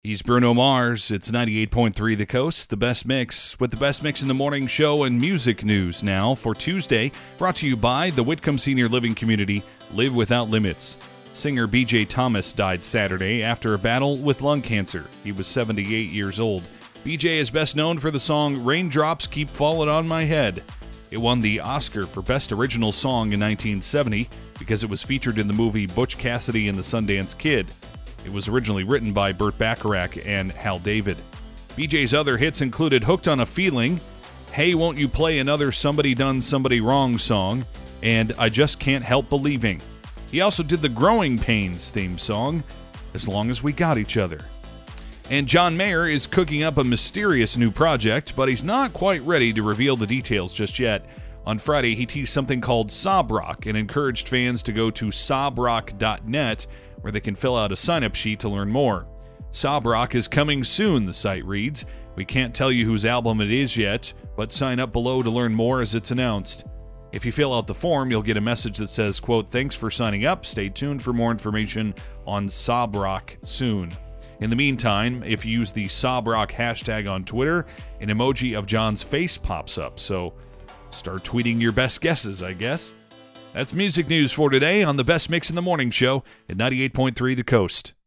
He's Bruno Mars. It's 98.3 The Coast, the best mix, with the best mix in the morning show and music news now for Tuesday, brought to you by the Whitcomb Senior Living Community, Live Without Limits. Singer B.J. Thomas died Saturday after a battle with lung cancer. He was 78 years old. B.J. is best known for the song Raindrops Keep Falling on My Head. It won the Oscar for Best Original Song in 1970 because it was featured in the movie Butch Cassidy and the Sundance Kid. It was originally written by Burt Bacharach and Hal David. BJ's other hits included Hooked on a Feeling, Hey Won't You Play Another Somebody Done Somebody Wrong song, and I Just Can't Help Believing. He also did the Growing Pains theme song, As Long as We Got Each Other. And John Mayer is cooking up a mysterious new project, but he's not quite ready to reveal the details just yet. On Friday, he teased something called Sob Rock and encouraged fans to go to sobrock.net, where they can fill out a sign-up sheet to learn more. Sob Rock is coming soon, the site reads. We can't tell you whose album it is yet, but sign up below to learn more as it's announced. If you fill out the form, you'll get a message that says, quote, thanks for signing up. Stay tuned for more information on Sob Rock soon. In the meantime, if you use the Sob Rock hashtag on Twitter, an emoji of John's face pops up. So start tweeting your best guesses, I guess. That's music news for today on the Best Mix in the Morning Show at 98.3 The Coast.